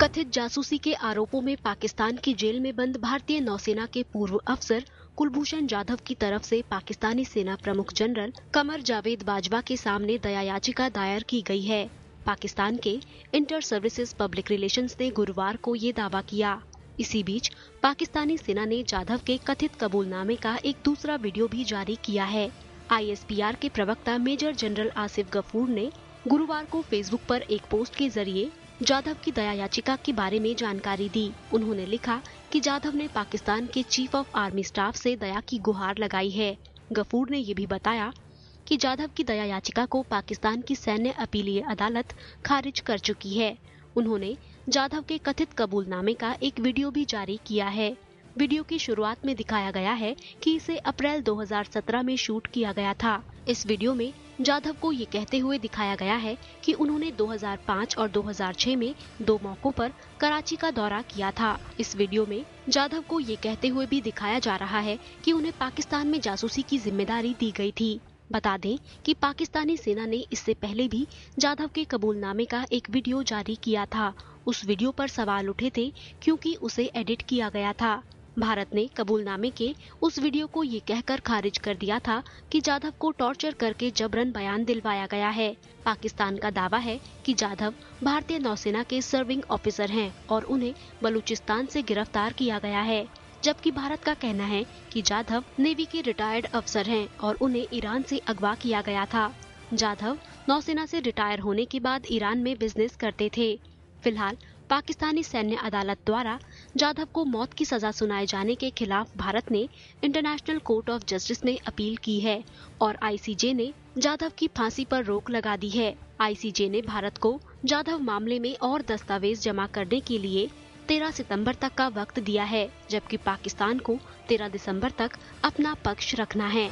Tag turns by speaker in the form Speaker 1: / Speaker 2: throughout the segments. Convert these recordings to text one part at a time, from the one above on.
Speaker 1: कथित जासूसी के आरोपों में पाकिस्तान की जेल में बंद भारतीय नौसेना के पूर्व अफसर कुलभूषण जाधव की तरफ से पाकिस्तानी सेना प्रमुख जनरल कमर जावेद बाजवा के सामने दया याचिका दायर की गई है। पाकिस्तान के इंटर सर्विसेज पब्लिक रिलेशंस ने गुरुवार को ये दावा किया। इसी बीच पाकिस्तानी सेना ने जाधव के कथित कबूलनामे का एक दूसरा वीडियो भी जारी किया है। ISPR के प्रवक्ता मेजर जनरल आसिफ गफूर ने गुरुवार को फेसबुक पर एक पोस्ट के जरिए जाधव की दया याचिका के बारे में जानकारी दी। उन्होंने लिखा कि जाधव ने पाकिस्तान के चीफ ऑफ आर्मी स्टाफ से दया की गुहार लगाई है। गफूर ने ये भी बताया कि जाधव की दया याचिका को पाकिस्तान की सैन्य अपीलीय अदालत खारिज कर चुकी है। उन्होंने जाधव के कथित कबूलनामे का एक वीडियो भी जारी किया है। वीडियो की शुरुआत में दिखाया गया है कि इसे अप्रैल 2017 में शूट किया गया था। इस वीडियो में जाधव को ये कहते हुए दिखाया गया है कि उन्होंने 2005 और 2006 में 2 मौकों पर कराची का दौरा किया था। इस वीडियो में जाधव को ये कहते हुए भी दिखाया जा रहा है कि उन्हें पाकिस्तान में जासूसी की जिम्मेदारी दी गई थी। बता दें कि पाकिस्तानी सेना ने इससे पहले भी जाधव के कबूलनामे का एक वीडियो जारी किया था। उस वीडियो पर सवाल उठे थे क्योंकि उसे एडिट किया गया था। भारत ने कबूलनामे के उस वीडियो को ये कहकर खारिज कर दिया था कि जाधव को टॉर्चर करके जबरन बयान दिलवाया गया है। पाकिस्तान का दावा है कि जाधव भारतीय नौसेना के सर्विंग ऑफिसर हैं और उन्हें बलूचिस्तान से गिरफ्तार किया गया है, जबकि भारत का कहना है कि जाधव नेवी के रिटायर्ड अफसर हैं और उन्हें ईरान से अगवा किया गया था। जाधव नौसेना से रिटायर होने के बाद ईरान में बिजनेस करते थे। फिलहाल पाकिस्तानी सैन्य अदालत द्वारा जाधव को मौत की सजा सुनाए जाने के खिलाफ भारत ने इंटरनेशनल कोर्ट ऑफ जस्टिस में अपील की है और ICJ ने जाधव की फांसी पर रोक लगा दी है। ICJ ने भारत को जाधव मामले में और दस्तावेज जमा करने के लिए 13 सितंबर तक का वक्त दिया है, जबकि पाकिस्तान को 13 दिसंबर तक अपना पक्ष रखना है।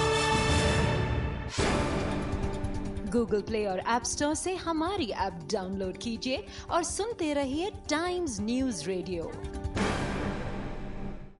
Speaker 2: गूगल प्ले और ऐप स्टोर से हमारी ऐप डाउनलोड कीजिए और सुनते रहिए टाइम्स न्यूज़ रेडियो।